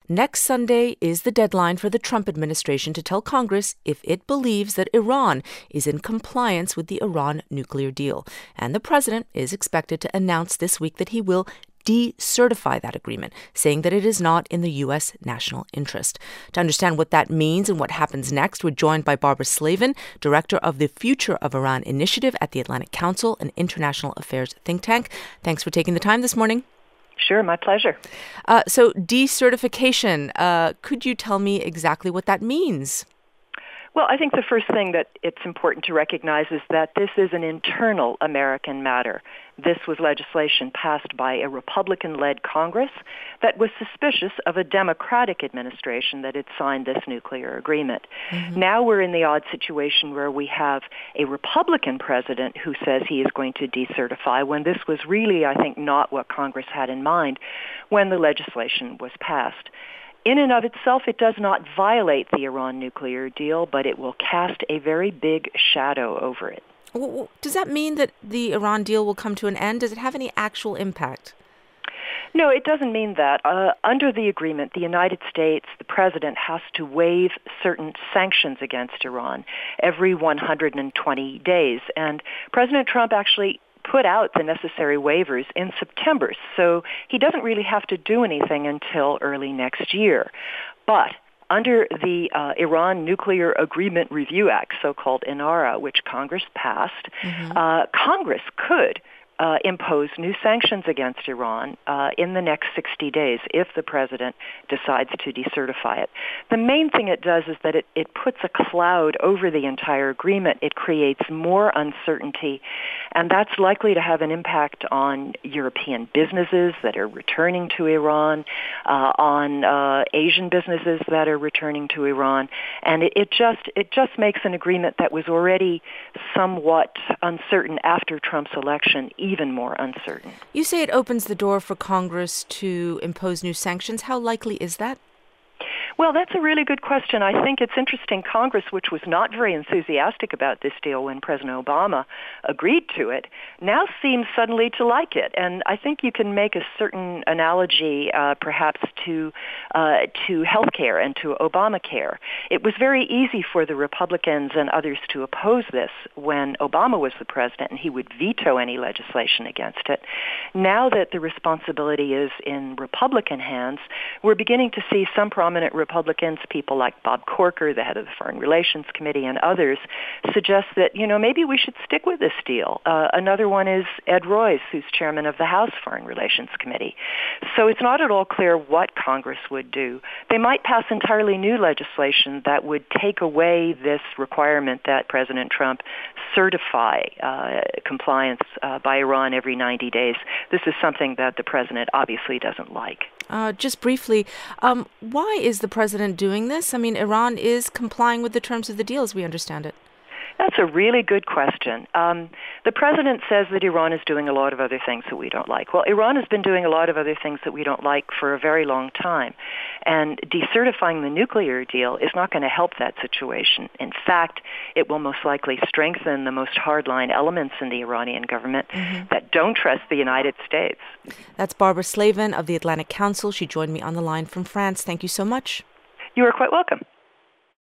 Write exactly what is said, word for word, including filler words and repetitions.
Next Sunday is the deadline for the Trump administration to tell Congress if it believes that Iran is in compliance with the Iran nuclear deal. And the president is expected to announce this week that he will decertify that agreement, saying that it is not in the U S national interest. To understand what that means and what happens next, we're joined by Barbara Slavin, director of the Future of Iran Initiative at the Atlantic Council, an international affairs think tank. Thanks for taking the time this morning. Sure, my pleasure. Uh, so decertification, uh, could you tell me exactly what that means? Well, I think the first thing that it's important to recognize is that this is an internal American matter. This was legislation passed by a Republican-led Congress that was suspicious of a Democratic administration that had signed this nuclear agreement. Mm-hmm. Now we're in the odd situation where we have a Republican president who says he is going to decertify, when this was really, I think, not what Congress had in mind when the legislation was passed. In and of itself, it does not violate the Iran nuclear deal, but it will cast a very big shadow over it. Does that mean that the Iran deal will come to an end? Does it have any actual impact? No, it doesn't mean that. Uh, under the agreement, the United States, the president, has to waive certain sanctions against Iran every one hundred twenty days. And President Trump actually put out the necessary waivers in September, so he doesn't really have to do anything until early next year. But under the uh, Iran Nuclear Agreement Review Act, so-called INARA, which Congress passed, mm-hmm. uh, Congress could Uh, impose new sanctions against Iran uh, in the next sixty days if the president decides to decertify it. The main thing it does is that it, it puts a cloud over the entire agreement. It creates more uncertainty, and that's likely to have an impact on European businesses that are returning to Iran, uh, on uh, Asian businesses that are returning to Iran, and it, it just it just makes an agreement that was already somewhat uncertain after Trump's election even more uncertain. You say it opens the door for Congress to impose new sanctions. How likely is that? Well, that's a really good question. I think it's interesting. Congress, which was not very enthusiastic about this deal when President Obama agreed to it, now seems suddenly to like it. And I think you can make a certain analogy, uh, perhaps, to uh, to healthcare and to Obamacare. It was very easy for the Republicans and others to oppose this when Obama was the president, and he would veto any legislation against it. Now that the responsibility is in Republican hands, we're beginning to see some prominent Republicans, people like Bob Corker, the head of the Foreign Relations Committee, and others, suggest that, you know, maybe we should stick with this deal. Uh, another one is Ed Royce, who's chairman of the House Foreign Relations Committee. So it's not at all clear what Congress would do. They might pass entirely new legislation that would take away this requirement that President Trump certify uh, compliance uh, by Iran every ninety days. This is something that the president obviously doesn't like. Uh, just briefly, um, why is the president doing this? I mean, Iran is complying with the terms of the deal, as we understand it. That's a really good question. Um, the president says that Iran is doing a lot of other things that we don't like. Well, Iran has been doing a lot of other things that we don't like for a very long time. And decertifying the nuclear deal is not going to help that situation. In fact, it will most likely strengthen the most hardline elements in the Iranian government mm-hmm. that don't trust the United States. That's Barbara Slavin of the Atlantic Council. She joined me on the line from France. Thank you so much. You are quite welcome.